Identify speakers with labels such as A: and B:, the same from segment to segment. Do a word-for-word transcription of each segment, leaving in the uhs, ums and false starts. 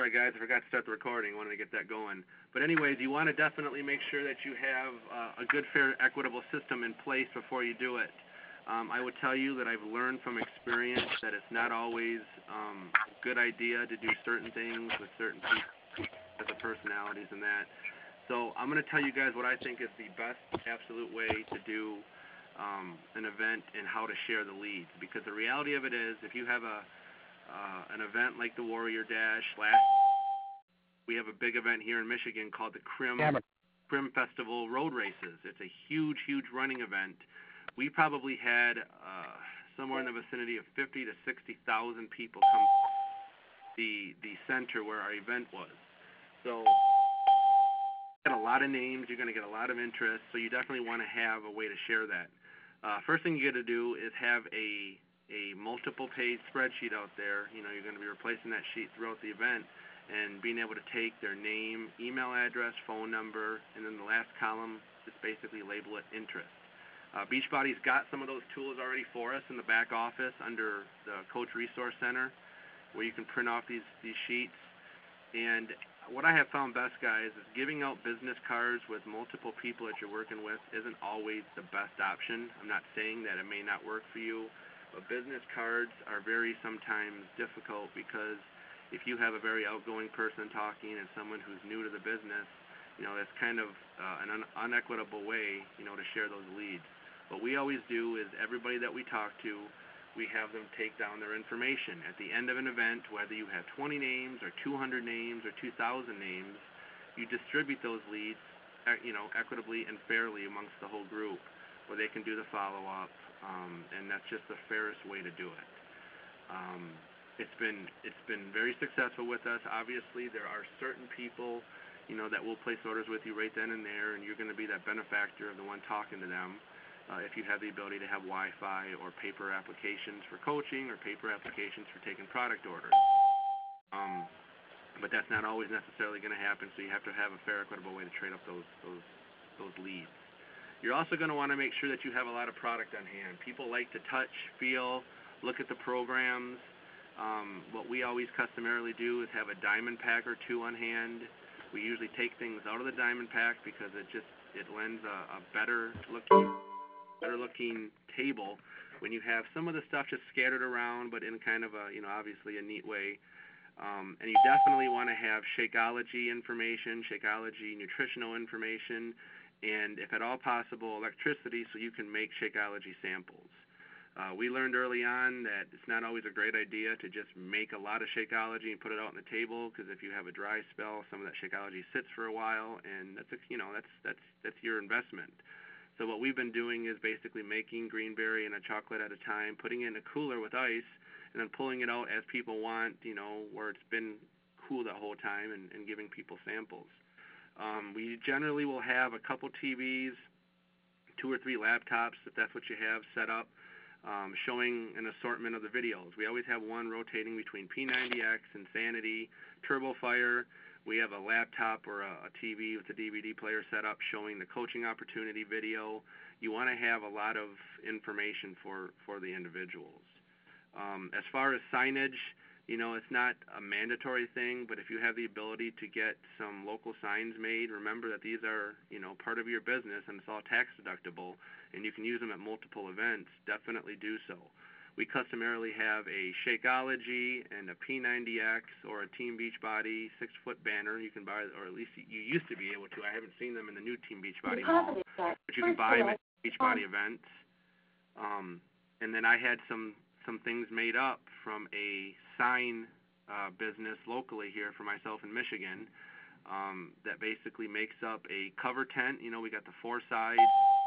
A: sorry guys, I forgot to start the recording. I wanted to get that going. But anyways, you want to definitely make sure that you have uh, a good, fair, equitable system in place before you do it. Um, I would tell you that I've learned from experience that it's not always um, a good idea to do certain things with certain people, with the personalities and that. So I'm going to tell you guys what I think is the best absolute way to do um, an event and how to share the leads. Because the reality of it is, if you have a uh, an event like the Warrior Dash, last we have a big event here in Michigan called the Crim Crim Festival Road Races. It's a huge, huge running event. We probably had uh, somewhere in the vicinity of fifty to sixty thousand people come to the the center where our event was. So you get a lot of names. You're going to get a lot of interest. So you definitely want to have a way to share that. Uh, first thing you got to do is have a a multiple page spreadsheet out there. You know, you're going to be replacing that sheet throughout the event, and being able to take their name, email address, phone number, and then the last column, just basically label it interest. Uh, Beachbody's got some of those tools already for us in the back office under the Coach Resource Center, where you can print off these, these sheets. And what I have found best, guys, is giving out business cards with multiple people that you're working with isn't always the best option. I'm not saying that it may not work for you, but business cards are very sometimes difficult because if you have a very outgoing person talking and someone who's new to the business, you know, that's kind of uh, an un- unequitable way, you know, to share those leads. What we always do is everybody that we talk to, we have them take down their information. At the end of an event, whether you have twenty names or two hundred names or two thousand names, you distribute those leads, you know, equitably and fairly amongst the whole group, where they can do the follow-up, um, and that's just the fairest way to do it. Um, it's been it's been very successful with us. Obviously, there are certain people, you know, that will place orders with you right then and there, and you're going to be that benefactor of the one talking to them. Uh, if you have the ability to have Wi-Fi or paper applications for coaching or paper applications for taking product orders. Um, but that's not always necessarily going to happen, so you have to have a fair, equitable way to trade up those those those leads. You're also going to want to make sure that you have a lot of product on hand. People like to touch, feel, look at the programs. Um, what we always customarily do is have a diamond pack or two on hand. We usually take things out of the diamond pack because it just it lends a, a better looking better looking table when you have some of the stuff just scattered around, but in kind of a, you know, obviously a neat way. Um, and you definitely want to have Shakeology information, Shakeology nutritional information, and if at all possible, electricity so you can make Shakeology samples. Uh, we learned early on that it's not always a great idea to just make a lot of Shakeology and put it out on the table, because if you have a dry spell, some of that Shakeology sits for a while, and that's a, you know that's that's that's your investment. So what we've been doing is basically making greenberry and a chocolate at a time, putting it in a cooler with ice, and then pulling it out as people want, you know, where it's been cool that whole time, and, and giving people samples. Um, we generally will have a couple T Vs, two or three laptops, if that's what you have set up, um, showing an assortment of the videos. We always have one rotating between P ninety X, Insanity, TurboFire. We have a laptop or a, a T V with a D V D player set up showing the coaching opportunity video. You want to have a lot of information for, for the individuals. Um, as far as signage, you know, it's not a mandatory thing, but if you have the ability to get some local signs made, remember that these are, you know, part of your business and it's all tax deductible, and you can use them at multiple events. Definitely do so. We customarily have a Shakeology and a P ninety X or a Team Beachbody six-foot banner you can buy, or at least you used to be able to. I haven't seen them in the new Team Beachbody mall, but you can buy them at Beachbody events. Um, and then I had some, some things made up from a sign uh, business locally here for myself in Michigan um, that basically makes up a cover tent. You know, we got the four sides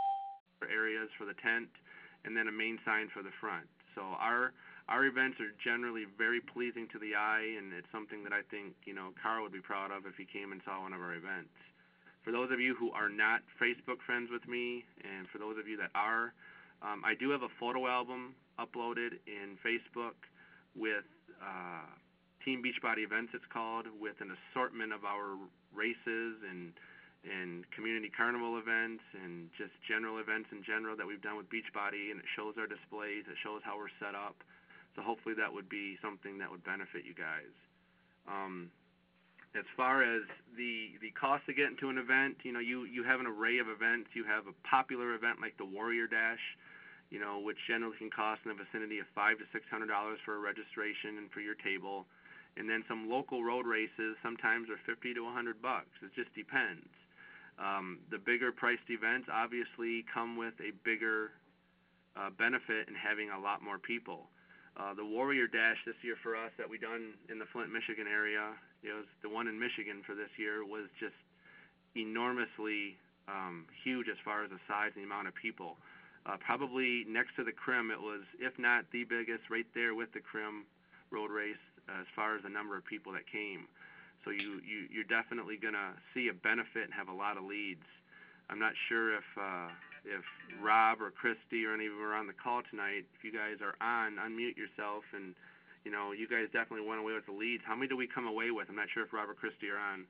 A: areas for the tent, and then a main sign for the front. So our our events are generally very pleasing to the eye, and it's something that I think, you know, Carl would be proud of if he came and saw one of our events. For those of you who are not Facebook friends with me, and for those of you that are, um, I do have a photo album uploaded in Facebook with uh, Team Beachbody Events, it's called, with an assortment of our races and and community carnival events and just general events in general that we've done with Beachbody, and it shows our displays, it shows how we're set up. So hopefully that would be something that would benefit you guys. Um, As far as the the cost to get into an event, you know, you you have an array of events. You have a popular event like the Warrior Dash, you know, which generally can cost in the vicinity of five to six hundred dollars for a registration and for your table, and then some local road races sometimes are fifty to a hundred bucks. It just depends. Um, the bigger priced events obviously come with a bigger uh, benefit in having a lot more people. Uh, the Warrior Dash this year for us that we done in the Flint, Michigan area, it was the one in Michigan for this year, was just enormously um, huge as far as the size and the amount of people. Uh, probably next to the Crim, it was, if not the biggest, right there with the Crim road race uh, as far as the number of people that came. So you, you, you're definitely going to see a benefit and have a lot of leads. I'm not sure if uh, if Rob or Christy or any of you are on the call tonight. If you guys are on, unmute yourself, and you know, you guys definitely went away with the leads. How many do we come away with? I'm not sure if Rob or Christy are on.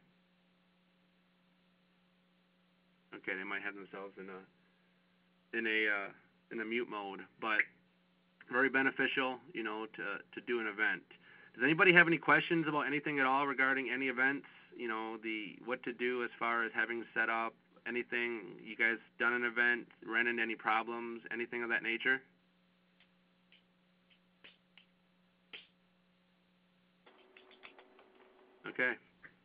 A: Okay, they might have themselves in a in a uh, in a mute mode, but very beneficial, you know, to to do an event. Does anybody have any questions about anything at all regarding any events? You know, the what to do as far as having set up, anything? You guys done an event, ran into any problems, anything of that nature? Okay.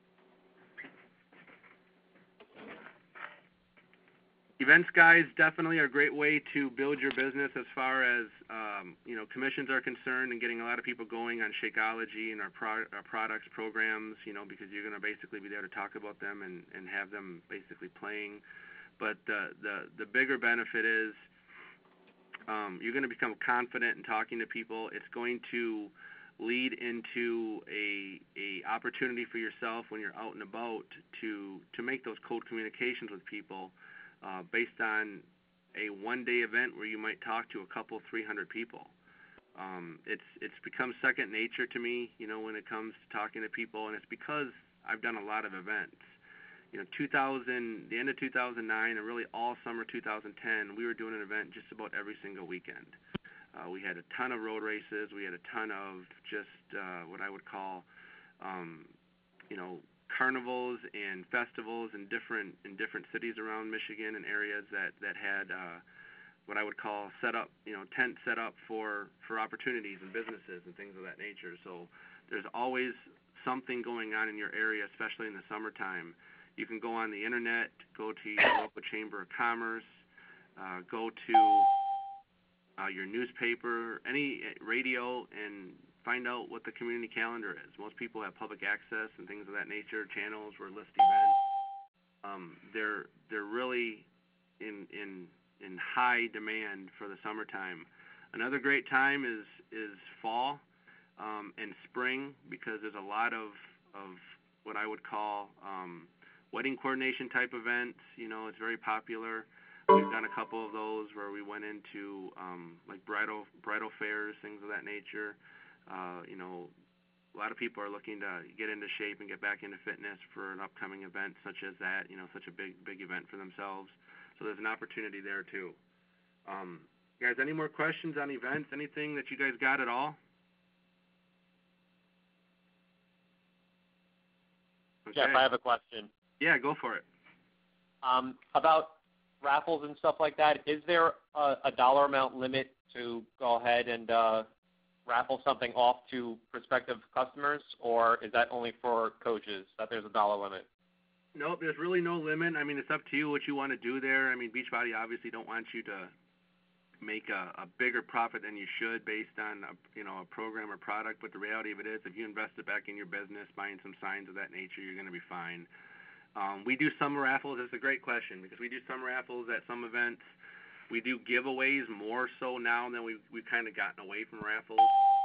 A: Events guys definitely are a great way to build your business as far as um, you know, commissions are concerned, and getting a lot of people going on Shakeology and our, pro- our products, programs, you know, because you're going to basically be there to talk about them and, and have them basically playing. But the, the, the bigger benefit is um, you're going to become confident in talking to people. It's going to lead into a, a opportunity for yourself when you're out and about to, to make those cold communications with people. Uh, based on a one-day event where you might talk to a couple, three hundred people. Um, it's it's become second nature to me, you know, when it comes to talking to people, and it's because I've done a lot of events. You know, two thousand, the end of two thousand nine, and really all summer two thousand ten, we were doing an event just about every single weekend. Uh, we had a ton of road races. We had a ton of just uh, what I would call, um, you know, carnivals and festivals in different in different cities around Michigan and areas that that had uh, what I would call set up, you know, tent set up for for opportunities and businesses and things of that nature. So there's always something going on in your area, especially in the summertime. You can go on the internet, go to your local chamber of commerce, uh, go to uh, your newspaper, any radio, and find out what the community calendar is. Most people have public access and things of that nature, channels where list events. Um, they're they're really in in in high demand for the summertime. Another great time is is fall um, and spring, because there's a lot of of what I would call um, wedding coordination type events. You know, it's very popular. We've done a couple of those where we went into um, like bridal bridal fairs, things of that nature. Uh, you know, a lot of people are looking to get into shape and get back into fitness for an upcoming event such as that, you know, such a big, big event for themselves. So there's an opportunity there too. Um, guys, any more questions on events? Anything that you guys got at all? Okay.
B: Jeff, I have a question.
A: Yeah, go for it.
B: Um, about raffles and stuff like that, is there a, a dollar amount limit to go ahead and uh, raffle something off to prospective customers, or is that only for coaches, that there's a dollar limit?
A: Nope, there's really no limit. I mean, it's up to you what you want to do there. I mean, Beachbody obviously don't want you to make a, a bigger profit than you should based on a, you know, a program or product, but the reality of it is if you invest it back in your business, buying some signs of that nature, you're going to be fine. Um, we do summer raffles. It's a great question because we do summer raffles at some events. We do giveaways more so now than we we've kind of gotten away from raffles.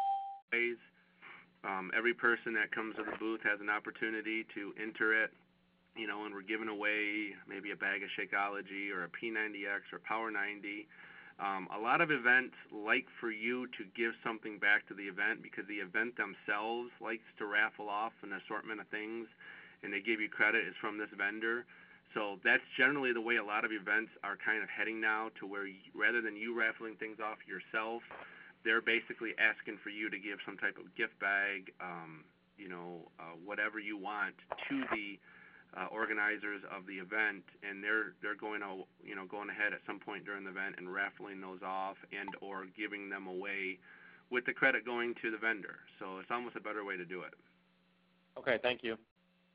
A: Um, every person that comes to the booth has an opportunity to enter it, you know, and we're giving away maybe a bag of Shakeology or a P ninety X or Power ninety. Um, a lot of events like for you to give something back to the event because the event themselves likes to raffle off an assortment of things, and they give you credit is from this vendor. So that's generally the way a lot of events are kind of heading now, to where you, rather than you raffling things off yourself, they're basically asking for you to give some type of gift bag, um, you know, uh, whatever you want to the uh, organizers of the event, and they're they're going to, you know, going ahead at some point during the event and raffling those off and or giving them away with the credit going to the vendor. So it's almost a better way to do it.
B: Okay, thank you.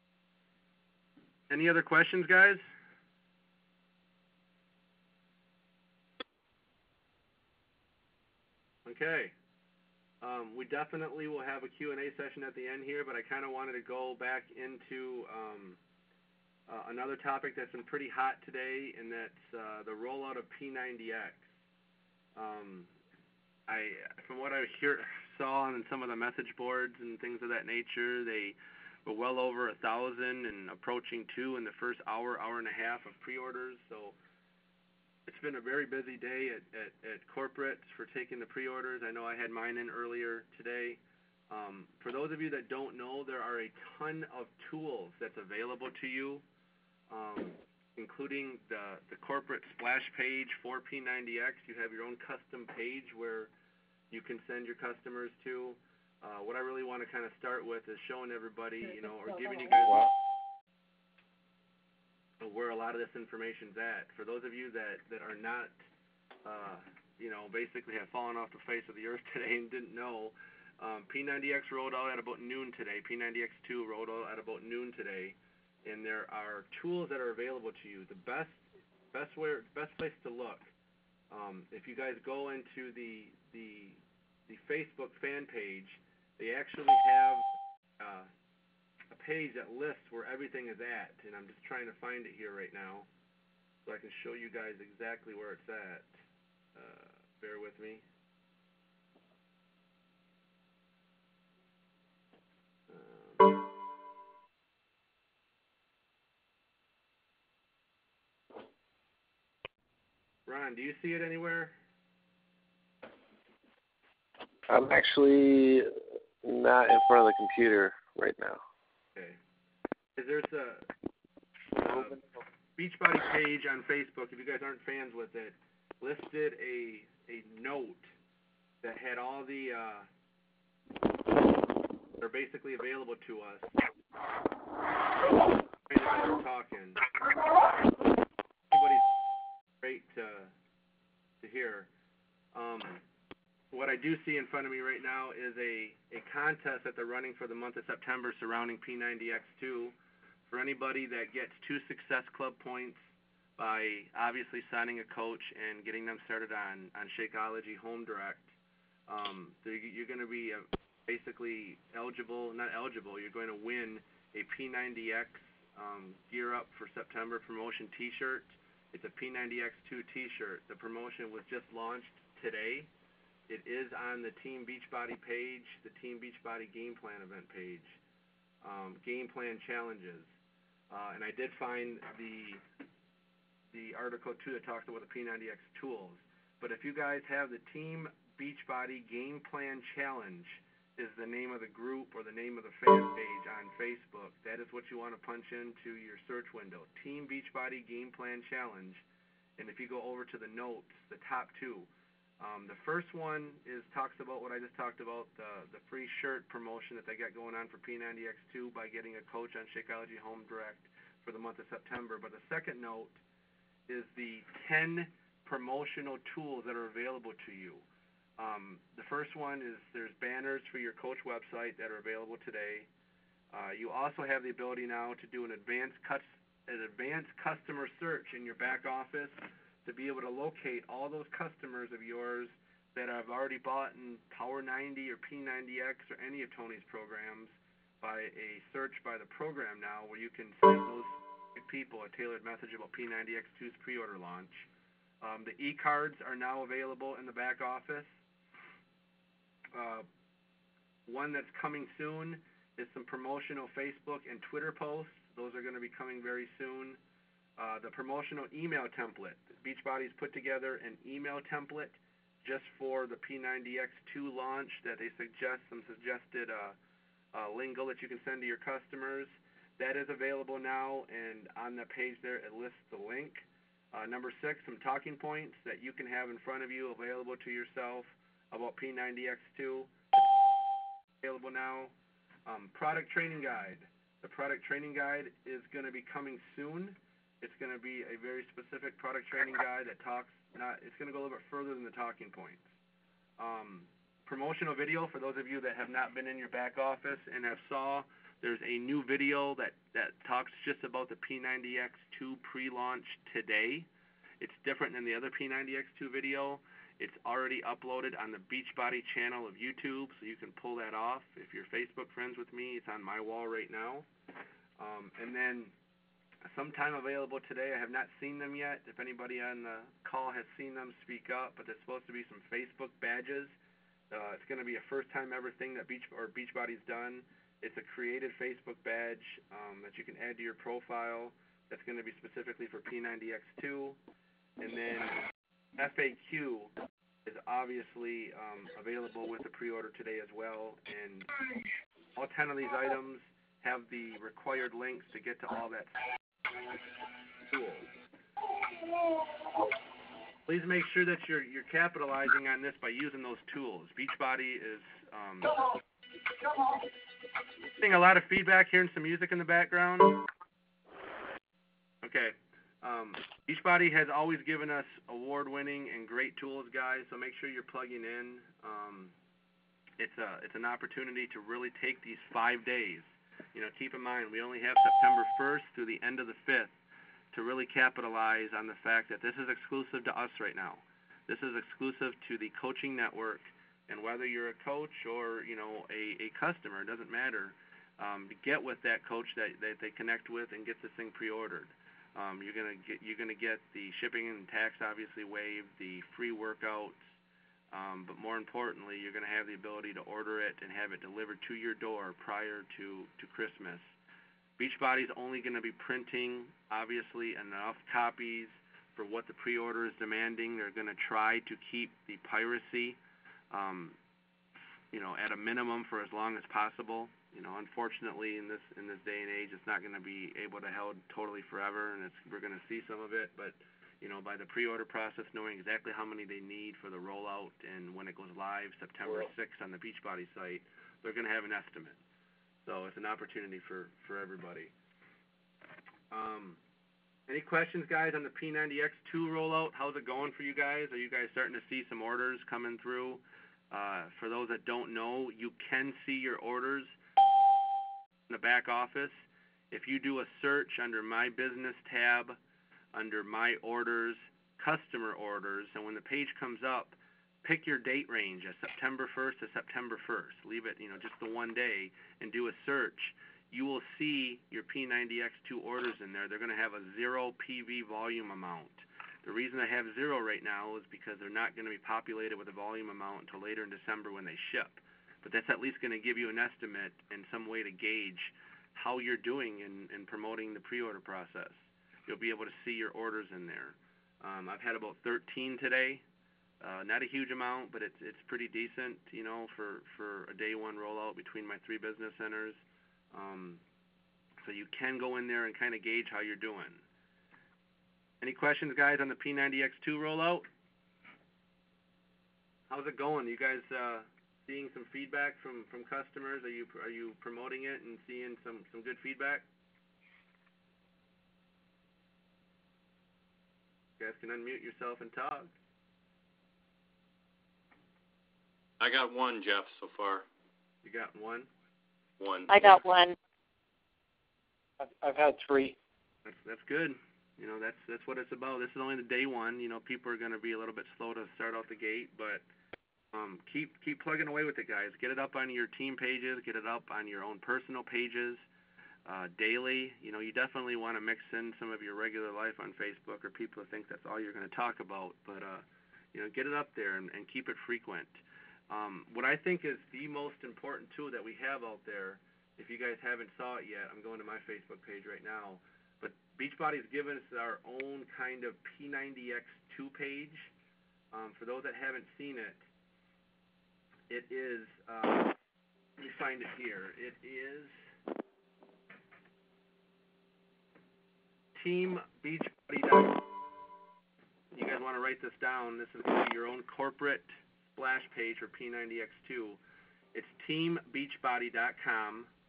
A: Any other questions, guys? Okay. Um, we definitely will have a Q and A session at the end here, but I kind of wanted to go back into um, uh, another topic that's been pretty hot today, and that's uh, the rollout of P ninety X. Um, I, from what I hear, saw on some of the message boards and things of that nature, they were well over a thousand and approaching two in the first hour, hour and a half of pre-orders. So it's been a very busy day at, at, at corporates for taking the pre-orders. I know I had mine in earlier today. Um, for those of you that don't know, there are a ton of tools that's available to you, um, including the, the corporate splash page for P ninety X. You have your own custom page where you can send your customers to. Uh, what I really want to kind of start with is showing everybody, you know, or giving you guys where a lot of this information's at. For those of you that, that are not, uh, you know, basically have fallen off the face of the earth today and didn't know, um, P ninety X rolled out at about noon today. P ninety X two rolled out at about noon today, and there are tools that are available to you. The best, best way, best place to look. Um, if you guys go into the the the Facebook fan page, they actually have uh, a page that lists where everything is at, and I'm just trying to find it here right now so I can show you guys exactly where it's at. Uh, bear with me. Um, Ron, do you see it anywhere?
C: I'm actually not in front of the computer right now.
A: Okay. There's a, a Beachbody page on Facebook, if you guys aren't fans with it, listed a a note that had all the uh, that are basically available to us. We're talking. Everybody's great to to hear. Um, what I do see in front of me right now is a, a contest that they're running for the month of September surrounding P ninety X two. For anybody that gets two Success Club points by obviously signing a coach and getting them started on, on Shakeology Home Direct, um, you're going to be uh, basically eligible, not eligible, you're going to win a P ninety X um, Gear Up for September promotion t-shirt. It's a P ninety X two t-shirt. The promotion was just launched today. It is on the Team Beachbody page, the Team Beachbody Game Plan event page, um, Game Plan Challenges. Uh, and I did find the the article, too, that talks about the P ninety X tools. But if you guys have the Team Beachbody Game Plan Challenge is the name of the group or the name of the fan page on Facebook, that is what you want to punch into your search window, Team Beachbody Game Plan Challenge. And if you go over to the notes, the top two, Um, the first one is talks about what I just talked about, the the free shirt promotion that they got going on for P ninety X two by getting a coach on Shakeology Home Direct for the month of September. But the second note is the ten promotional tools that are available to you. Um, the first one is there's banners for your coach website that are available today. Uh, you also have the ability now to do an advanced cuts, an advanced customer search in your back office to be able to locate all those customers of yours that have already bought in Power ninety or P ninety X or any of Tony's programs by a search by the program now, where you can send those people a tailored message about P ninety X two's pre-order launch. Um, the e-cards are now available in the back office. Uh, one that's coming soon is some promotional Facebook and Twitter posts. Those are going to be coming very soon. Uh, the promotional email template. Beachbody's put together an email template just for the P ninety X two launch that they suggest, some suggested uh, uh, lingo that you can send to your customers. That is available now, and on the page there it lists the link. Uh, number six, some talking points that you can have in front of you available to yourself about P ninety X two. Available now. Um, product training guide. The product training guide is going to be coming soon. It's going to be a very specific product training guide that talks, not, it's going to go a little bit further than the talking points. Um, promotional video, for those of you that have not been in your back office and have saw, there's a new video that, that talks just about the P ninety X two pre-launch today. It's different than the other P ninety X two video. It's already uploaded on the Beachbody channel of YouTube, so you can pull that off. If you're Facebook friends with me, it's on my wall right now. Um, and then sometime available today, I have not seen them yet. If anybody on the call has seen them, speak up. But there's supposed to be some Facebook badges. Uh, it's going to be a first-time ever thing that Beach or Beachbody's done. It's a created Facebook badge um, that you can add to your profile. That's going to be specifically for P ninety X two. And then F A Q is obviously um, available with the pre-order today as well, and all ten of these items have the required links to get to all that tools. Please make sure that you're you're capitalizing on this by using those tools. Beachbody is um, getting a lot of feedback, hearing some music in the background. Okay. Um, Beachbody has always given us award-winning and great tools, guys, so make sure you're plugging in. Um, it's a it's an opportunity to really take these five days. You know, keep in mind, we only have September first through the end of the fifth to really capitalize on the fact that this is exclusive to us right now. This is exclusive to the coaching network, and whether you're a coach or, you know, a, a customer, it doesn't matter. Um, get with that coach that, that they connect with and get this thing pre-ordered. Um, you're gonna get you're gonna get the shipping and tax obviously waived, the free workouts, um, but more importantly, you're gonna have the ability to order it and have it delivered to your door prior to to Christmas. Beachbody's only gonna be printing obviously enough copies for what the pre-order is demanding. They're gonna try to keep the piracy, um, you know, at a minimum for as long as possible. You know, unfortunately, in this in this day and age, it's not going to be able to held totally forever, and it's, we're going to see some of it. But, you know, by the pre-order process, knowing exactly how many they need for the rollout, and when it goes live September sixth on the Beachbody site, they're going to have an estimate. So it's an opportunity for, for everybody. Um, any questions, guys, on the P ninety X two rollout? How's it going for you guys? Are you guys starting to see some orders coming through? Uh, for those that don't know, you can see your orders in the back office. If you do a search under My Business tab, under My Orders, Customer Orders, and when the page comes up, pick your date range as September first to September first. Leave it, you know, just the one day, and do a search. You will see your P ninety X two orders in there. They're going to have a zero P V volume amount. The reason they have zero right now is because they're not going to be populated with a volume amount until later in December when they ship. But that's at least going to give you an estimate and some way to gauge how you're doing in, in promoting the pre-order process. You'll be able to see your orders in there. Um, I've had about thirteen today. Uh, not a huge amount, but it's it's pretty decent, you know, for, for a day one rollout between my three business centers. Um, so you can go in there and kind of gauge how you're doing. Any questions, guys, on the P ninety X two rollout? How's it going? You guys uh, seeing some feedback from, from customers? Are you are you promoting it and seeing some, some good feedback? You guys can unmute yourself and talk.
D: I got one, Jeff, so far.
A: You got one?
D: One.
E: I got one.
B: I've, I've had three.
A: That's that's good. You know, that's that's what it's about. This is only the day one. You know, people are going to be a little bit slow to start out the gate, but um, keep keep plugging away with it, guys. Get it up on your team pages. Get it up on your own personal pages uh, daily. You know, you definitely want to mix in some of your regular life on Facebook, or people think that's all you're going to talk about. But uh, you know, get it up there and, and keep it frequent. Um, what I think is the most important tool that we have out there, if you guys haven't saw it yet, I'm going to my Facebook page right now, but Beachbody's given us our own kind of P ninety X two page. Um, for those that haven't seen it, it is, uh, let me find it here, it is team beachbody dot com. You guys want to write this down. This is going to be your own corporate splash page for P ninety X two. It's team beachbody dot com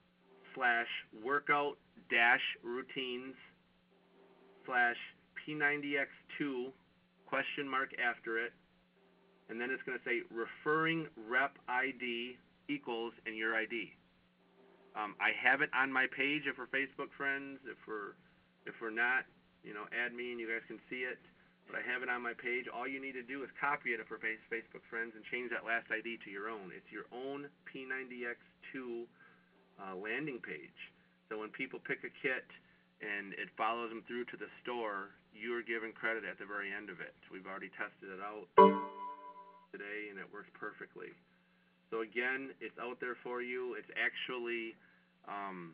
A: slash workout dash routines slash P ninety X two question mark after it, and then it's going to say referring rep I D equals and your I D. Um, I have it on my page if we're Facebook friends. If we're if we're not, you know, add me and you guys can see it. But I have it on my page. All you need to do is copy it if we're Facebook friends and change that last I D to your own. It's your own P ninety X two uh, landing page. So when people pick a kit and it follows them through to the store, you are given credit at the very end of it. We've already tested it out today, and it works perfectly. So again, it's out there for you. It's actually um,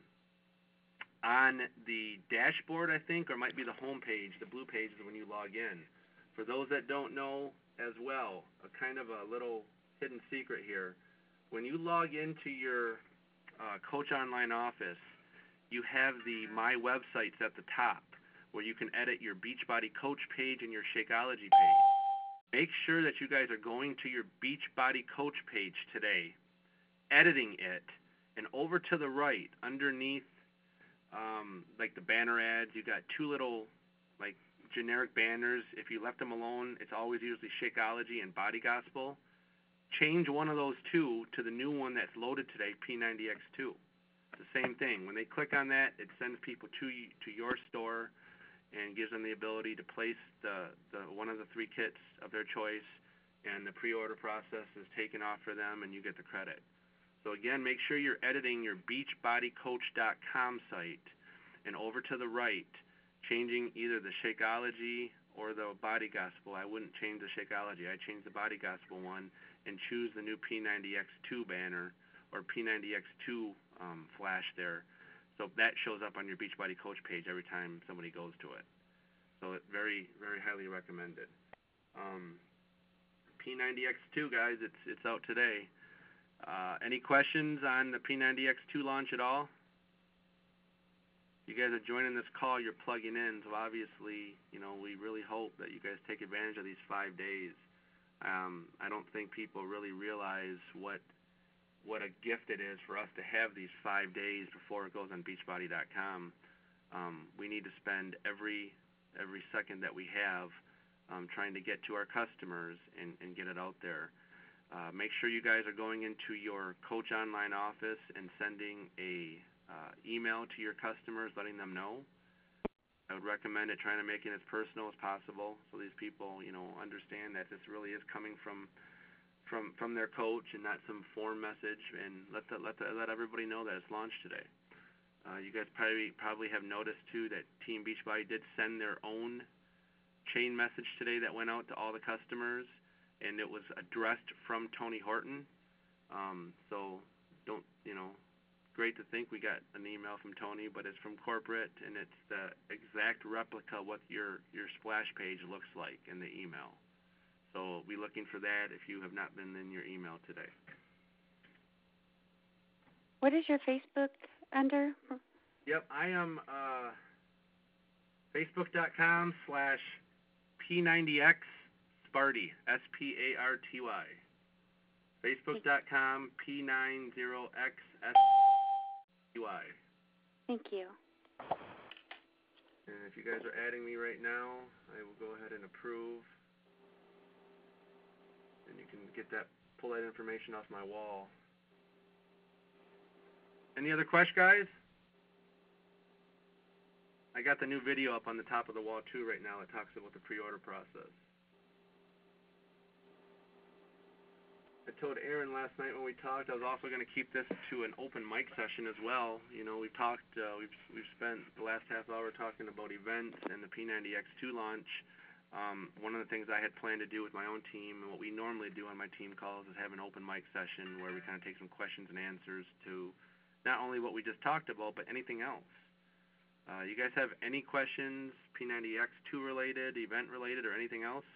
A: on the dashboard, I think, or it might be the home page. The blue page is when you log in. For those that don't know as well, a kind of a little hidden secret here. When you log into your uh, Coach Online office, you have the My Websites at the top, where you can edit your Beachbody Coach page and your Shakeology page. Make sure that you guys are going to your Beachbody Coach page today, editing it, and over to the right, underneath um, like the banner ads, you got two little like generic banners. If you left them alone, it's always usually Shakeology and Body Gospel. Change one of those two to the new one that's loaded today, P ninety X two. It's the same thing. When they click on that, it sends people to you, to your store, and gives them the ability to place the, the one of the three kits of their choice, and the pre-order process is taken off for them, and you get the credit. So again, make sure you're editing your beachbody coach dot com site, and over to the right, changing either the Shakeology or the Body Gospel. I wouldn't change the Shakeology. I'd change the Body Gospel one and choose the new P ninety X two banner or P ninety X two um, flash there. So that shows up on your Beachbody Coach page every time somebody goes to it. So it's very, very highly recommended. Um, P ninety X two, guys, it's it's out today. Uh, any questions on the P ninety X two launch at all? You guys are joining this call, you're plugging in, so obviously, you know, we really hope that you guys take advantage of these five days. Um, I don't think people really realize what what a gift it is for us to have these five days before it goes on beachbody dot com. Um, we need to spend every every second that we have um, trying to get to our customers and, and get it out there. Uh, make sure you guys are going into your Coach Online office and sending a uh, email to your customers letting them know. I would recommend it trying to make it as personal as possible so these people, you know, understand that this really is coming from from from their coach and not some form message, and let the, let the, let everybody know that it's launched today. Uh, you guys probably probably have noticed too that Team Beachbody did send their own chain message today that went out to all the customers, and it was addressed from Tony Horton. Um, so don't, you know, great to think we got an email from Tony, but it's from corporate, and it's the exact replica what your your splash page looks like in the email. So be looking for that if you have not been in your email today.
E: What is your Facebook under?
A: Yep, I am uh, facebook dot com slash P ninety X Sparty, S P A R T Y. facebook dot com P ninety X S P Y.
E: Thank you.
A: And if you guys are adding me right now, I will go ahead and approve. And you can get that, pull that information off my wall. Any other questions, guys? I got the new video up on the top of the wall too right now that talks about the pre-order process. I told Aaron last night when we talked I was also going to keep this to an open mic session as well. You know, we've talked, uh, we've we've spent the last half hour talking about events and the P ninety X two launch. Um, one of the things I had planned to do with my own team, and what we normally do on my team calls, is have an open mic session where we kind of take some questions and answers to not only what we just talked about, but anything else. Uh, you guys have any questions, P ninety X two related, event related, or anything else?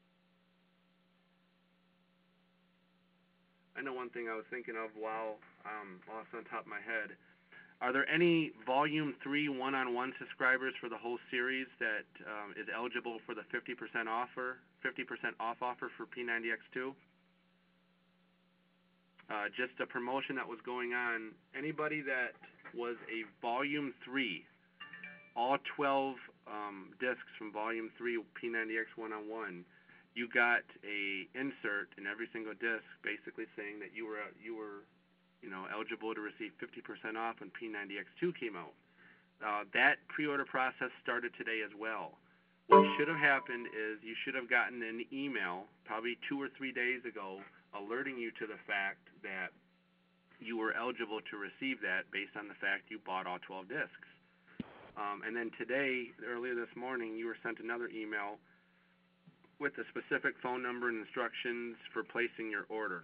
A: I know one thing I was thinking of while, um, while it's on top of my head. Are there any Volume three one-on-one subscribers for the whole series that um, is eligible for the fifty percent offer, fifty percent off offer for P ninety X two? Uh, just a promotion that was going on. Anybody that was a Volume three. All twelve um, discs from Volume three, P ninety X one-on-one, you got a insert in every single disc basically saying that you were, you were you know, eligible to receive fifty percent off when P ninety X two came out. Uh, that pre-order process started today as well. What should have happened is you should have gotten an email probably two or three days ago alerting you to the fact that you were eligible to receive that based on the fact you bought all twelve discs. Um, and then today, earlier this morning, you were sent another email with the specific phone number and instructions for placing your order.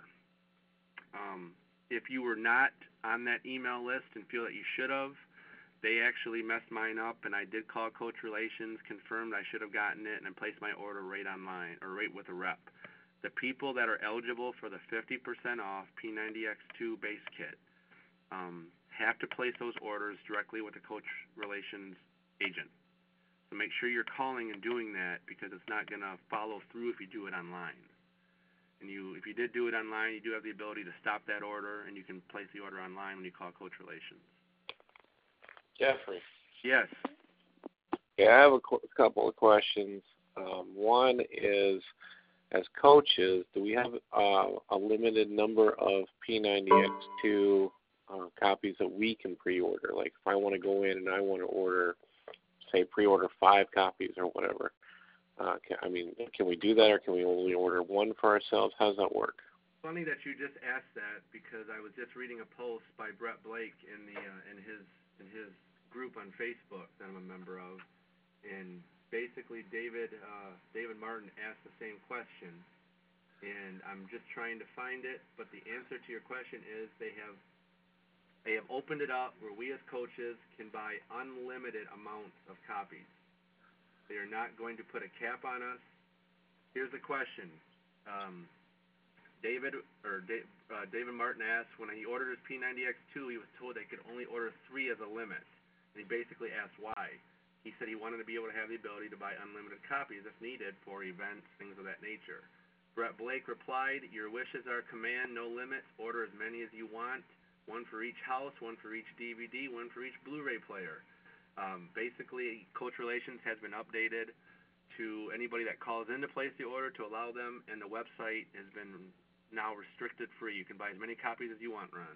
A: Um, if you were not on that email list and feel that you should have, they actually messed mine up, and I did call Coach Relations, confirmed I should have gotten it, and then placed my order right online, or right with a rep. The people that are eligible for the fifty percent off P ninety X two base kit um, have to place those orders directly with the Coach Relations agent. So make sure you're calling and doing that, because it's not going to follow through if you do it online. And you, if you did do it online, you do have the ability to stop that order, and you can place the order online when you call Coach Relations.
C: Jeffrey.
A: Yes.
C: Yeah, I have a qu- couple of questions. Um, one is, as coaches, do we have uh, a limited number of P ninety X two uh, copies that we can pre-order? Like, if I want to go in and I want to order, say, pre-order five copies or whatever, uh, can, I mean, can we do that, or can we only order one for ourselves? How does that work?
A: Funny that you just asked that, because I was just reading a post by Brett Blake in the uh, in his in his group on Facebook that I'm a member of, and basically David uh, David Martin asked the same question, and I'm just trying to find it. But the answer to your question is they have they have opened it up where we as coaches can buy unlimited amounts of copies. They are not going to put a cap on us. Here's the question. Um, David or Dave, uh, David Martin asked, when he ordered his P ninety X two, he was told they could only order three as a limit. And he basically asked why. He said he wanted to be able to have the ability to buy unlimited copies if needed for events, things of that nature. Brett Blake replied, "Your wishes are command, no limits. Order as many as you want. One for each house, one for each D V D, one for each Blu-ray player." Um, basically, Coach Relations has been updated to anybody that calls in to place the order to allow them, and the website has been now restricted free. You can buy as many copies as you want, Ron.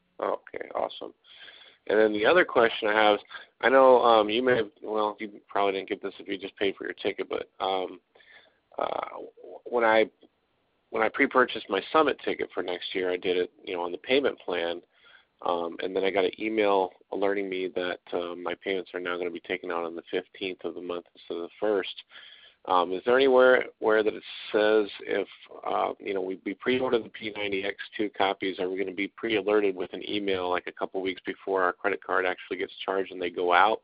C: Okay, awesome. And then the other question I have is, I know um, you may have, well, you probably didn't get this if you just paid for your ticket, but um, uh, when I when I pre-purchased my Summit ticket for next year, I did it, you know, on the payment plan, um, and then I got an email alerting me that um, my payments are now going to be taken out on the fifteenth of the month instead of the first. Um, is there anywhere where that it says if, uh, you know, we, we pre-ordered the P ninety X two copies, are we going to be pre-alerted with an email like a couple weeks before our credit card actually gets charged and they go out?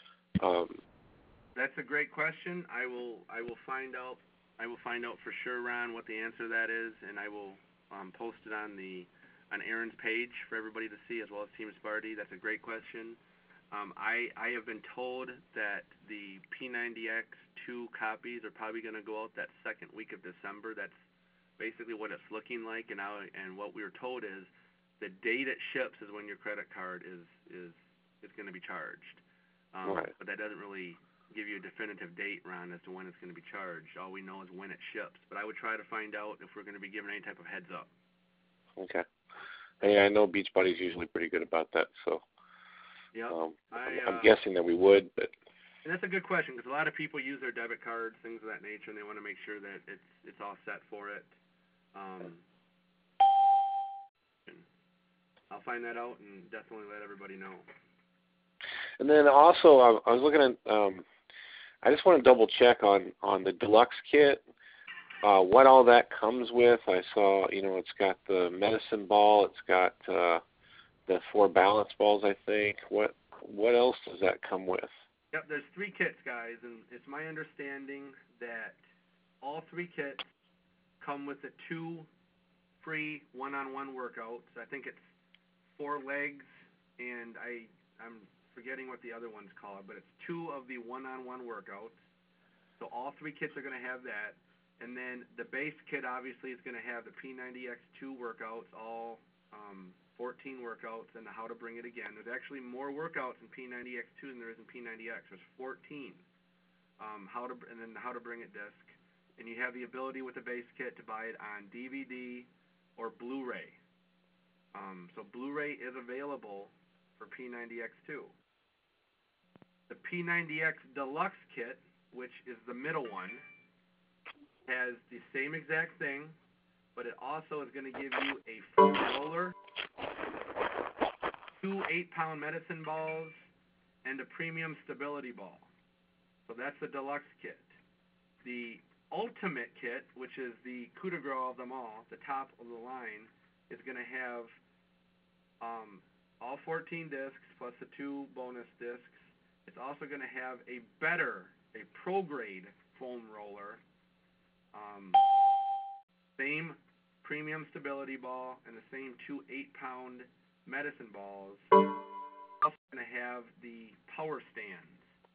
C: Um,
A: That's a great question. I will I will find out I will find out for sure, Ron, what the answer to that is, and I will um, post it on the on Aaron's page for everybody to see, as well as Team Sparty. That's a great question. Um, I, I have been told that the P ninety X two copies are probably going to go out that second week of December. That's basically what it's looking like, and I, and what we were told is the date it ships is when your credit card is is, is going to be charged. Um,
C: right.
A: But that doesn't really give you a definitive date, Ron, as to when it's going to be charged. All we know is when it ships. But I would try to find out if we're going to be given any type of heads up.
C: Okay. Yeah, I know Beachbody's usually pretty good about that, so.
A: Yep.
C: Um,
A: I,
C: I'm, I'm
A: uh,
C: guessing that we would, but
A: and that's a good question, because a lot of people use their debit cards, things of that nature, and they want to make sure that it's it's all set for it. Um, I'll find that out and definitely let everybody know.
C: and then also I, I was looking at. Um, I just want to double check on on the deluxe kit, uh, what all that comes with. I saw, you know, it's got the medicine ball, it's got uh, the four balance balls, I think. What what else does that come with?
A: Yep, there's three kits, guys, and it's my understanding that all three kits come with the two free one-on-one workouts. I think it's four legs, and I, I'm forgetting what the other one's called, but it's two of the one-on-one workouts. So all three kits are going to have that. And then the base kit obviously is going to have the P ninety X two workouts, all um, fourteen workouts, and how to bring it again. There's actually more workouts in P ninety X two than there is in P ninety X. There's fourteen. Um, how to and then how to bring it disc, and you have the ability with the base kit to buy it on D V D or Blu-ray. Um, so Blu-ray is available for P ninety X two. The P ninety X Deluxe kit, which is the middle one, has the same exact thing, but it also is going to give you a foam roller, two eight-pound medicine balls, and a premium stability ball. So that's the Deluxe kit. The Ultimate kit, which is the coup de grace of them all, the top of the line, is going to have um, all fourteen discs plus the two bonus discs. It's also going to have a better, a pro-grade foam roller, um, same premium stability ball, and the same two eight-pound medicine balls. Also going to have the power stands.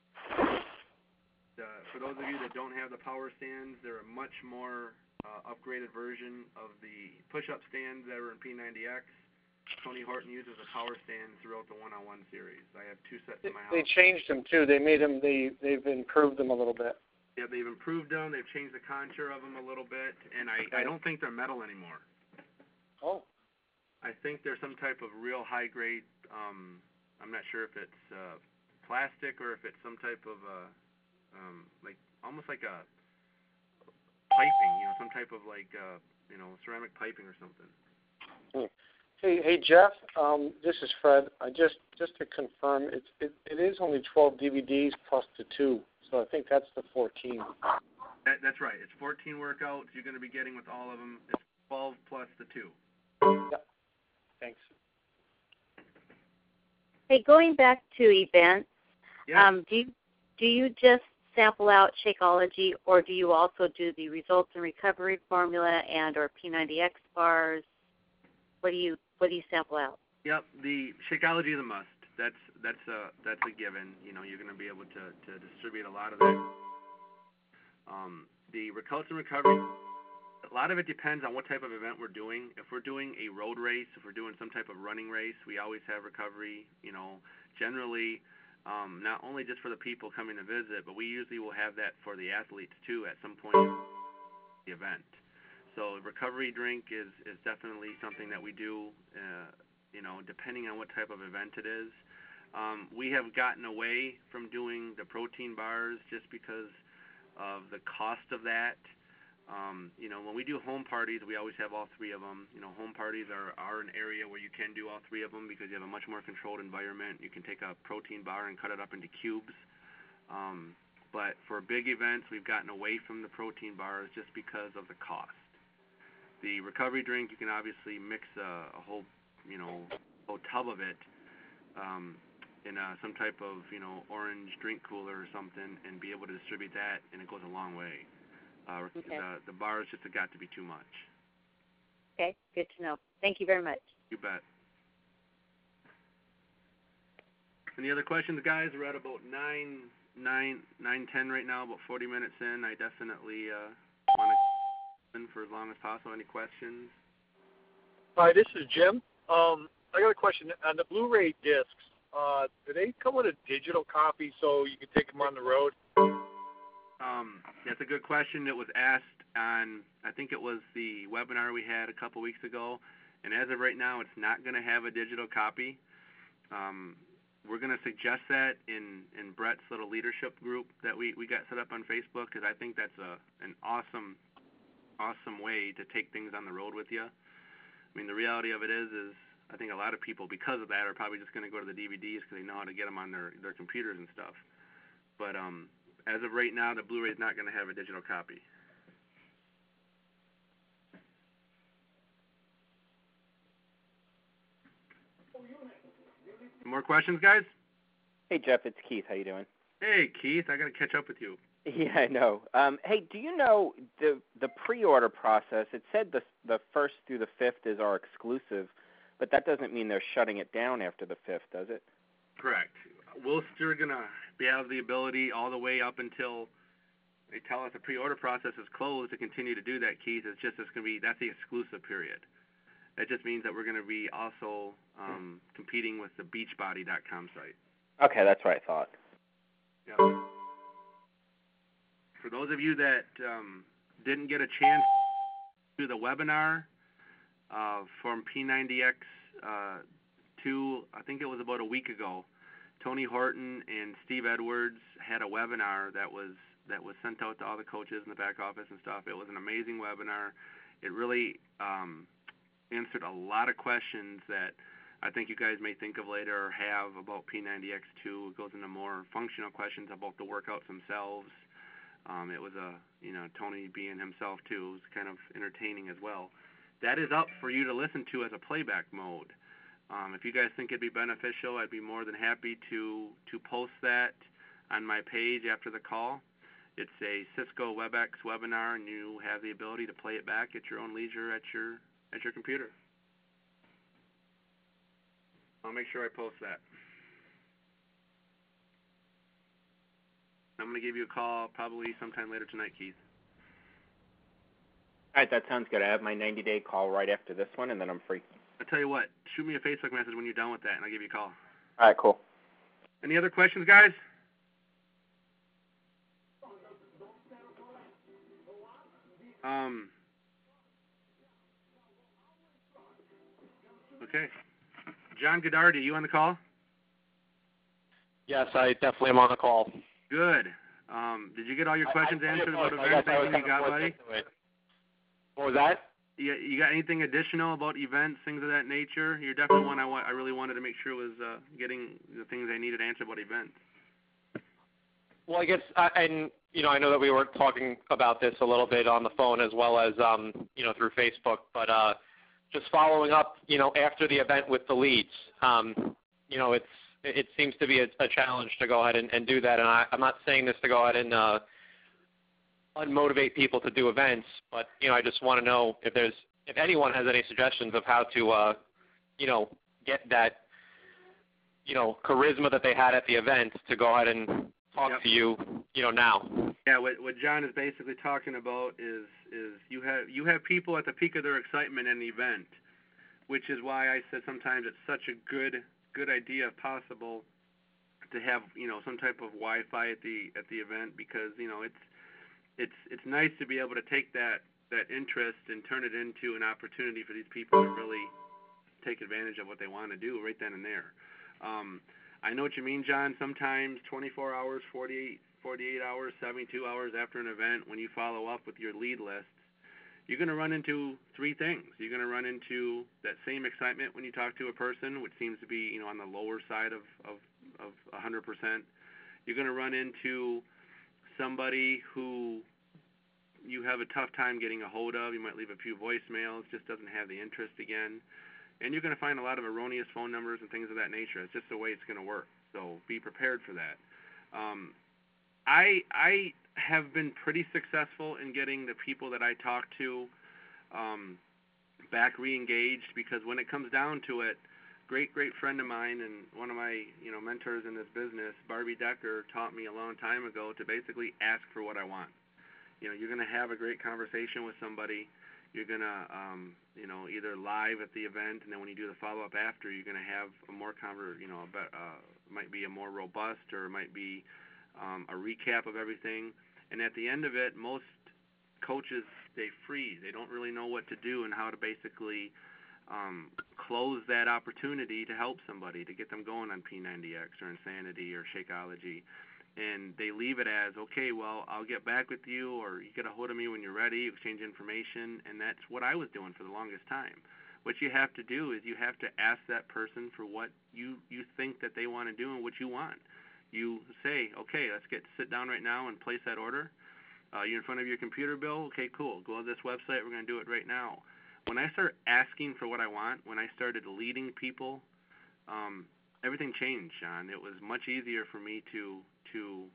A: Uh, for those of you that don't have the power stands, they're a much more uh, upgraded version of the push-up stands that are in P ninety X. Tony Horton uses a power stand throughout the one-on-one series. I have two sets in my house.
F: They changed them too. They made them. They they've improved them a little bit.
A: Yeah, they've improved them. They've changed the contour of them a little bit, and I I don't think they're metal anymore.
F: Oh.
A: I think they're some type of real high-grade. Um, I'm not sure if it's uh, plastic or if it's some type of uh, um, like almost like a piping, you know, some type of like uh, you know ceramic piping or something.
F: Hmm. Hey, hey Jeff, um, this is Fred. I just just to confirm, it's it, it is only twelve D V Ds plus the two, so I think that's the fourteen.
A: That, that's right. It's fourteen workouts you're going to be getting with all of them. It's twelve plus the two.
F: Yep. Thanks.
G: Hey, going back to events,
A: Yeah.
G: um, do you, do you just sample out Shakeology, or do you also do the results and recovery formula and or P ninety X bars? What do you what do you sample out?
A: Yep, the Shakeology is a must. That's that's a that's a given. You know, you're going to be able to, to distribute a lot of that. Um, the results and recovery, a lot of it depends on what type of event we're doing. If we're doing a road race, if we're doing some type of running race, we always have recovery. You know, generally, um, not only just for the people coming to visit, but we usually will have that for the athletes too at some point in the event. So recovery drink is, is definitely something that we do, uh, you know, depending on what type of event it is. Um, we have gotten away from doing the protein bars just because of the cost of that. Um, you know, when we do home parties, we always have all three of them. You know, home parties are, are an area where you can do all three of them because you have a much more controlled environment. You can take a protein bar and cut it up into cubes. Um, but for big events, we've gotten away from the protein bars just because of the cost. The recovery drink, you can obviously mix a, a whole, you know, whole tub of it um, in a, some type of, you know, orange drink cooler or something and be able to distribute that, and it goes a long way. Uh,
G: Okay.
A: the, the bars just have got to be too much.
G: Okay, good to know. Thank you very much.
A: You bet. Any other questions, guys? We're at about nine, nine, nine, ten right now, about forty minutes in. I definitely uh, want to for as long as possible. Any questions?
H: Hi, this is Jim. Um, I got a question. On the Blu-ray discs, uh, do they come with a digital copy so you can take them on the road?
A: Um, that's a good question. It was asked on, I think it was the webinar we had a couple weeks ago, and as of right now, it's not going to have a digital copy. Um, we're going to suggest that in, in Brett's little leadership group that we, we got set up on Facebook, because I think that's a an awesome awesome way to take things on the road with you. I mean, the reality of it is, is I think a lot of people, because of that, are probably just going to go to the D V Ds because they know how to get them on their, their computers and stuff. But um, as of right now, the Blu-ray is not going to have a digital copy. More questions, guys?
I: Hey, Jeff, it's Keith. How you doing?
A: Hey, Keith, I got to catch up with you.
I: Yeah, I know. Um, hey, do you know the the pre-order process? It said the the first through the fifth is our exclusive, but that doesn't mean they're shutting it down after the fifth, does it?
A: Correct. We're still gonna be have the ability all the way up until they tell us the pre-order process is closed to continue to do that, Keith. It's just it's gonna be that's the exclusive period. That just means that we're going to be also um, competing with the beachbody dot com site.
I: Okay, that's what I thought.
A: Yep. For those of you that um, didn't get a chance to the webinar uh, from P ninety X uh, two, I think it was about a week ago, Tony Horton and Steve Edwards had a webinar that was that was sent out to all the coaches in the back office and stuff. It was an amazing webinar. It really um, answered a lot of questions that I think you guys may think of later or have about P ninety X two. It goes into more functional questions about the workouts themselves. Um, it was a, you know, Tony being himself too. It was kind of entertaining as well. That is up for you to listen to as a playback mode. Um, if you guys think it'd be beneficial, I'd be more than happy to to post that on my page after the call. It's a Cisco WebEx webinar, and you have the ability to play it back at your own leisure at your at your computer. I'll make sure I post that. I'm going to give you a call probably sometime later tonight, Keith.
I: All right, that sounds good. I have my ninety-day call right after this one, and then I'm free.
A: I'll tell you what, shoot me a Facebook message when you're done with that, and I'll give you a call.
I: All right, cool.
A: Any other questions, guys? Um. Okay. John Godardi, you on the call?
B: Yes, I definitely am on the call.
A: Good. Um, did you get all your questions
B: I, I,
A: answered
B: I
A: about
B: I guess
A: events?
B: I was
A: Anything you
B: kind
A: got,
B: of
A: buddy?
B: into it. What was that?
A: You, you got anything additional about events, things of that nature? You're definitely one I, want, I really wanted to make sure was uh, getting the things I needed answered about events.
B: Well, I guess, uh, and you know, I know that we were talking about this a little bit on the phone as well as um, you know, through Facebook, but uh, just following up, you know, after the event with the leads, um, you know, it's it seems to be a, a challenge to go ahead and, and do that, and I, I'm not saying this to go ahead and uh, unmotivate people to do events, but you know, I just want to know if there's if anyone has any suggestions of how to, uh, you know, get that, you know, charisma that they had at the event to go ahead and talk
A: Yep.
B: to you, you know, now.
A: Yeah, what what John is basically talking about is is you have you have people at the peak of their excitement in an event, which is why I said sometimes it's such a good good idea, if possible, to have, you know, some type of Wi-Fi at the at the event, because you know it's it's it's nice to be able to take that that interest and turn it into an opportunity for these people to really take advantage of what they want to do right then and there. Um, I know what you mean, John. Sometimes twenty-four hours, forty-eight, forty-eight hours, seventy-two hours after an event, when you follow up with your lead lists, you're going to run into three things. You're going to run into that same excitement when you talk to a person, which seems to be, you know, on the lower side of, of, of one hundred percent. You're going to run into somebody who you have a tough time getting a hold of. You might leave a few voicemails, just doesn't have the interest again. And you're going to find a lot of erroneous phone numbers and things of that nature. It's just the way it's going to work. So be prepared for that. Um, I I have been pretty successful in getting the people that I talk to um, back re-engaged, because when it comes down to it, great, great friend of mine and one of my, you know, mentors in this business, Barbie Decker, taught me a long time ago to basically ask for what I want. You know, you're going to have a great conversation with somebody. You're going to, um, you know, either live at the event, and then when you do the follow-up after, you're going to have a more, conver- you know, a be- uh, might be a more robust, or it might be um, a recap of everything. And at the end of it, most coaches, they freeze. They don't really know what to do and how to basically um, close that opportunity to help somebody, to get them going on P ninety X or Insanity or Shakeology. And they leave it as, okay, well, I'll get back with you, or you get a hold of me when you're ready, exchange information, and that's what I was doing for the longest time. What you have to do is you have to ask that person for what you, you think that they want to do and what you want. You say, okay, let's get sit down right now and place that order. Uh, you're in front of your computer, Bill? Okay, cool. Go to this website. We're going to do it right now. When I start asking for what I want, when I started leading people, um, everything changed, John. It was much easier for me to to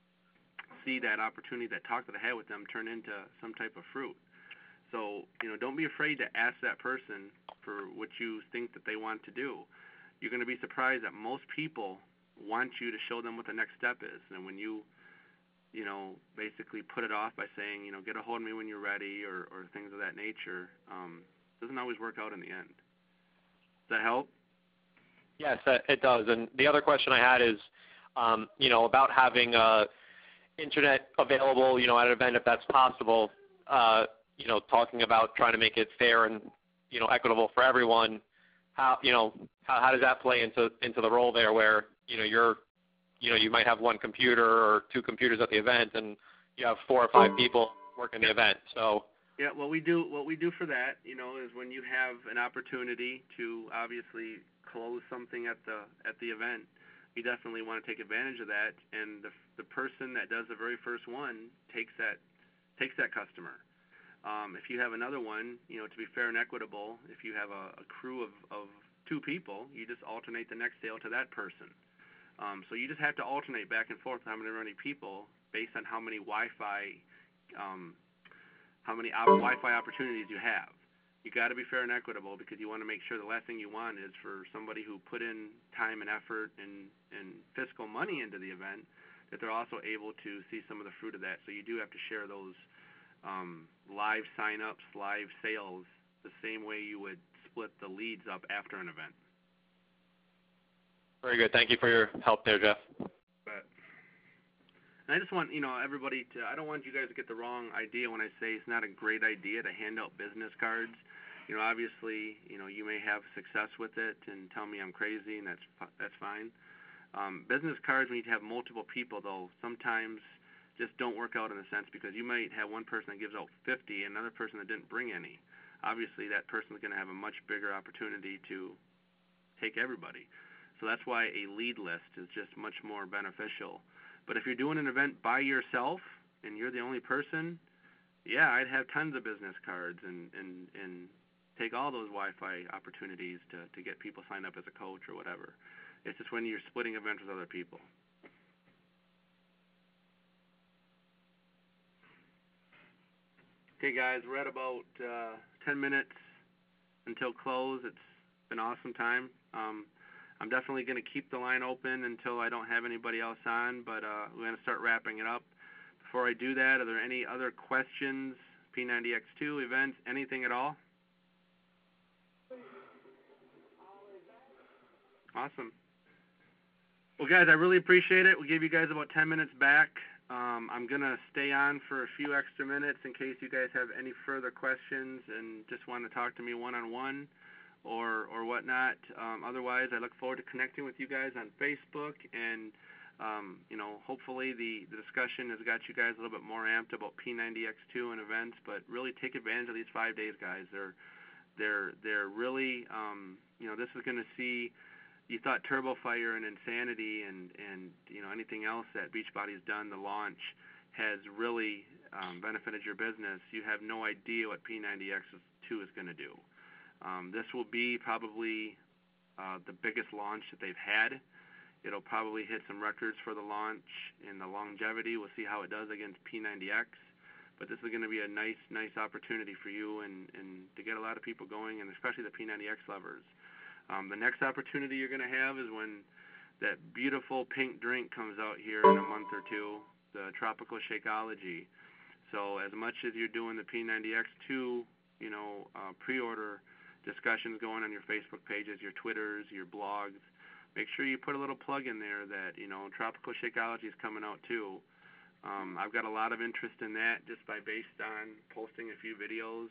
A: see that opportunity, that talk that I had with them, turn into some type of fruit. So, you know, don't be afraid to ask that person for what you think that they want to do. You're going to be surprised that most people want you to show them what the next step is. And when you, you know, basically put it off by saying, you know, get a hold of me when you're ready, or, or things of that nature, um, Doesn't always work out in the end. Does that help?
B: Yes, uh, it does. And the other question I had is, um, you know, about having uh, internet available, you know, at an event if that's possible. Uh, you know, talking about trying to make it fair and, you know, equitable for everyone. How, you know, how, how does that play into into the role there, where, you know, you're, you know, you might have one computer or two computers at the event, and you have four or five people working the event. So.
A: Yeah, what we do what we do for that, you know, is when you have an opportunity to obviously close something at the at the event, you definitely want to take advantage of that, and the the person that does the very first one takes that takes that customer. Um, if you have another one, you know, to be fair and equitable, if you have a, a crew of, of two people, you just alternate the next sale to that person. Um, so you just have to alternate back and forth how many many people based on how many Wi-Fi um, how many op- Wi-Fi opportunities you have. You got to be fair and equitable, because you want to make sure the last thing you want is for somebody who put in time and effort and, and fiscal money into the event, that they're also able to see some of the fruit of that. So you do have to share those um, live sign-ups, live sales, the same way you would split the leads up after an event.
B: Very good. Thank you for your help there, Jeff.
A: But, and I just want, you know, everybody to, I don't want you guys to get the wrong idea when I say it's not a great idea to hand out business cards. You know, obviously, you know, you may have success with it and tell me I'm crazy, and that's that's fine. Um, business cards, when you have multiple people, though, sometimes just don't work out in a sense, because you might have one person that gives out fifty and another person that didn't bring any. Obviously, that person is going to have a much bigger opportunity to take everybody. So that's why a lead list is just much more beneficial. But if you're doing an event by yourself and you're the only person, yeah, I'd have tons of business cards and, and, and take all those Wi-Fi opportunities to, to get people signed up as a coach or whatever. It's just when you're splitting events with other people. Okay, guys, we're at about uh, ten minutes until close. It's been an awesome time. Um, I'm definitely going to keep the line open until I don't have anybody else on, but uh, we're going to start wrapping it up. Before I do that, are there any other questions? P ninety X two, events, anything at all? Awesome. Well, guys, I really appreciate it. We gave you guys about ten minutes back. Um, I'm going to stay on for a few extra minutes in case you guys have any further questions and just want to talk to me one-on-one or or whatnot. Um, otherwise, I look forward to connecting with you guys on Facebook, and, um, you know, hopefully the, the discussion has got you guys a little bit more amped about P ninety X two and events, but really take advantage of these five days, guys. They're, they're, they're really, um, you know, this is going to see. You thought Turbo Fire and Insanity and, and you know, anything else that Beachbody's done, the launch, has really um, benefited your business. You have no idea what P ninety X two is going to do. Um, this will be probably uh, the biggest launch that they've had. It'll probably hit some records for the launch and the longevity. We'll see how it does against P ninety X. But this is going to be a nice, nice opportunity for you and, and to get a lot of people going, and especially the P ninety X lovers. Um, the next opportunity you're going to have is when that beautiful pink drink comes out here in a month or two, the Tropical Shakeology. So as much as you're doing the P ninety X two, you know, uh, pre-order discussions going on your Facebook pages, your Twitters, your blogs, make sure you put a little plug in there that, you know, Tropical Shakeology is coming out too. Um, I've got a lot of interest in that just by based on posting a few videos.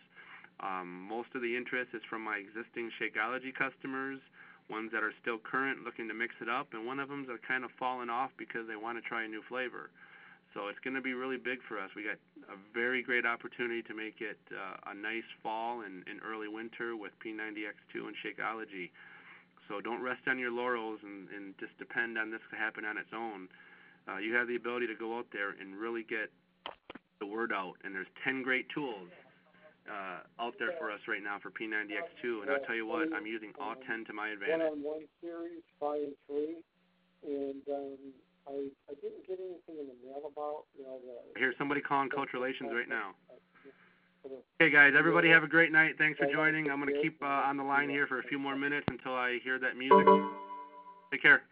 A: Um, most of the interest is from my existing Shakeology customers, ones that are still current looking to mix it up, and one of them is kind of fallen off because they want to try a new flavor. So it's going to be really big for us. We got a very great opportunity to make it uh, a nice fall and, and early winter with P ninety X two and Shakeology. So don't rest on your laurels and, and just depend on this to happen on its own. Uh, you have the ability to go out there and really get the word out, and there's ten great tools Uh, out there for us right now for P ninety X two, and I'll tell you what, I'm using all ten to my advantage.
F: One-on-one series, five and three, and um, I I didn't get anything in the mail about, you know, the...
A: I hear somebody calling Coach Relations right now. Okay, guys, everybody have a great night. Thanks for joining. I'm going to keep uh, on the line here for a few more minutes until I hear that music. Take care.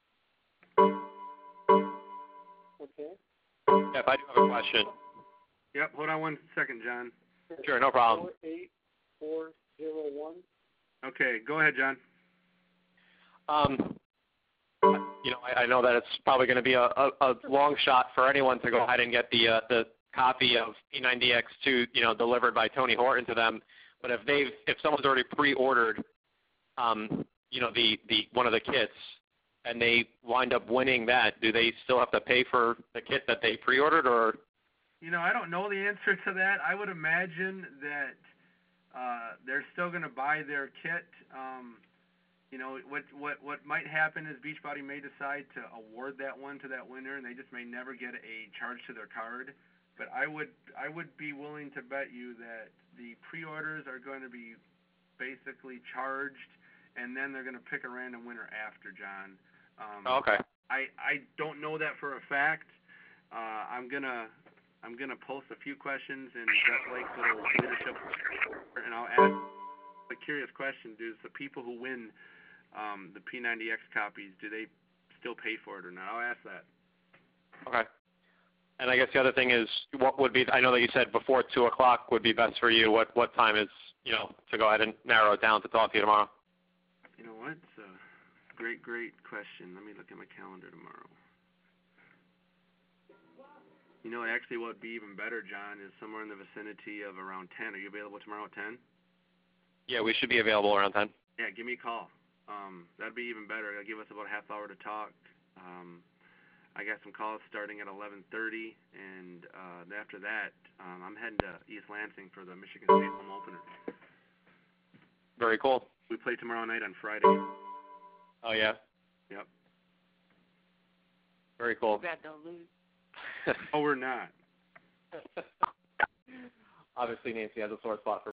B: Yeah, if I do have a question.
A: Yep, hold on one second, John.
B: Sure, no problem.
F: Four eight four zero one.
A: Okay, go ahead, John.
B: Um, you know, I, I know that it's probably going to be a, a, a long shot for anyone to go ahead and get the uh, the copy of P ninety X two, you know, delivered by Tony Horton to them. But if they've if someone's already pre-ordered, um, you know, the, the one of the kits, and they wind up winning that, do they still have to pay for the kit that they pre-ordered, or?
A: You know, I don't know the answer to that. I would imagine that uh, they're still going to buy their kit. Um, you know, what what what might happen is Beachbody may decide to award that one to that winner, and they just may never get a charge to their card. But I would I would be willing to bet you that the pre-orders are going to be basically charged, and then they're going to pick a random winner after, John. Um,
B: Oh, okay.
A: I I don't know that for a fact. Uh, I'm gonna I'm gonna post a few questions in Jeff Blake's little leadership, and I'll ask a curious question: does the people who win um, the P ninety X copies, do they still pay for it or not? I'll ask that.
B: Okay. And I guess the other thing is, what would be? I know that you said before two o'clock would be best for you. What what time is, you know, to go ahead and narrow it down to talk to you tomorrow?
A: You know what? It's a great great question. Let me look at my calendar tomorrow. You know, actually, what would be even better, John, is somewhere in the vicinity of around ten. Are you available tomorrow at ten?
B: Yeah, we should be available around ten.
A: Yeah, give me a call. Um, that'd be even better. It'll give us about a half hour to talk. Um, I got some calls starting at eleven thirty, and uh, after that, um, I'm heading to East Lansing for the Michigan State home opener.
B: Very cool.
A: We play tomorrow night on Friday.
B: Oh, yeah?
A: Yep.
B: Very cool.
G: Don't lose.
A: Oh, we're not.
B: Obviously, Nancy has a sore spot for